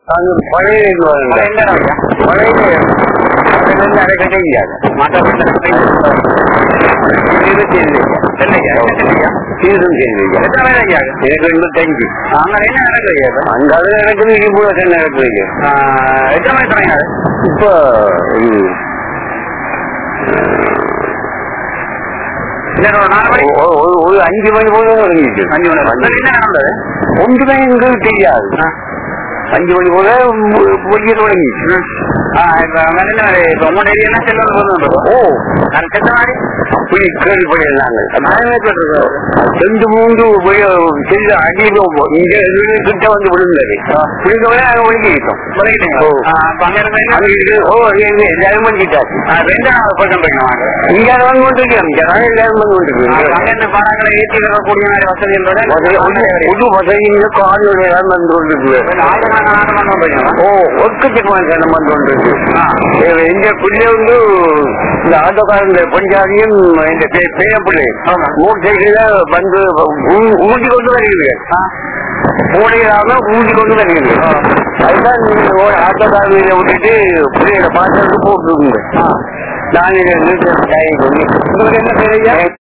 பழைய அரைக்கட்டே இல்லாது எனக்கு 85 அந்த அளவு நடக்குது. இடிப்பு நடக்குது. எத்தனை மணி தொடங்கினாரு? இப்போ ஒரு 5 மணி போல தொடங்கிட்டு. 5 மணி நடந்தது ஒன்றுமே எங்களுக்கு தெரியாது. 5 மணி போல பொய்ய தொடங்கிட்டு. உங்களோட ஏரியா செல்வது அப்படி கேள்விப்படையினாங்க. 2-3 செல்ல அடியில் இங்க கிட்ட வந்து விழுந்தது. விழுந்தவரை நாங்க ஒழுங்கிட்டோம். எல்லாரும் பண்ணிட்டாச்சு. இங்க வந்து கொண்டிருக்கோம். எல்லாரும் வந்து கொண்டிருக்கோம். பாடங்களை ஏற்றி வரக்கூடிய வசதிகளோட புது வசதிங்க காலையோட எல்லாம் வந்து கொண்டிருக்கு. ஒர்க்கத்துக்கு வந்து கொண்டிருக்கு. எங்க பிள்ளை வந்து இந்த ஆட்டோக்காரங்க பஞ்சாதியும் இந்த பேரப்பிள்ளை 3 சைடுல வந்து ஊட்டி கொண்டு வருகிறது. மூடையிலாம ஊட்டி கொண்டு வருகிறது. அதுதான் ஆட்டோக்காரங்களை விட்டுட்டு பிள்ளைகளை பார்த்து போட்டுருக்குங்க. நான் என்ன பேரையா